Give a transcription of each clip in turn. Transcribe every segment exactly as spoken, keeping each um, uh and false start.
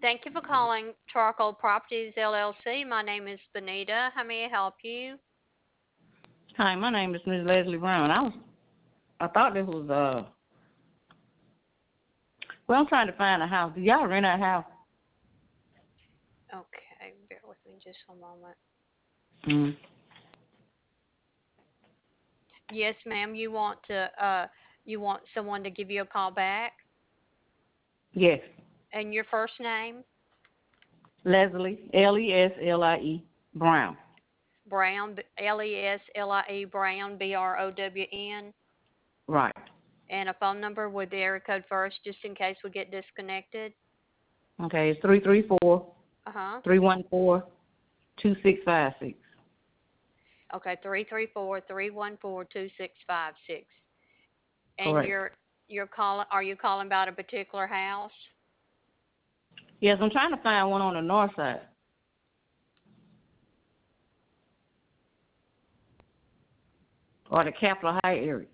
Thank you for calling Charcoal Properties L L C. My name is Benita. How may I help you? Hi, my name is Miss Leslie Brown. I was, I thought this was uh. Well, I'm trying to find a house. Do y'all rent a house? Okay, bear with me just a moment. Mm. Yes, ma'am. You want to uh you want someone to give you a call back? Yes, And your first name? Leslie L E S L I E Brown. Brown, L E S L I E Brown, B R O W N. Right. And a phone number with the area code first, just in case we get disconnected. Okay, it's three three four Uh huh. three one four two six five six. Okay, three three four three one four two six five six. And Correct. you're you're calling? Are you calling about a particular house? Yes, I'm trying to find one on the north side or the Capitol High area.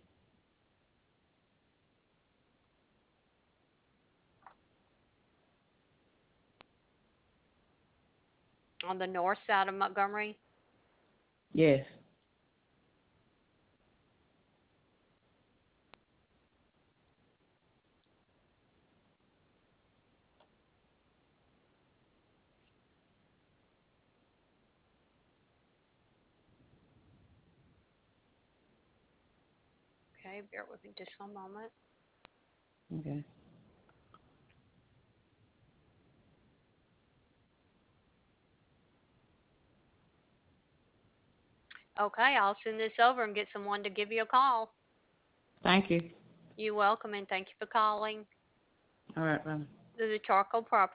On the north side of Montgomery? Yes. Okay, bear with me just one moment. Okay. Okay, I'll send this over and get someone to give you a call. Thank you. You're welcome, and thank you for calling All right, bye. the Charcoal Property.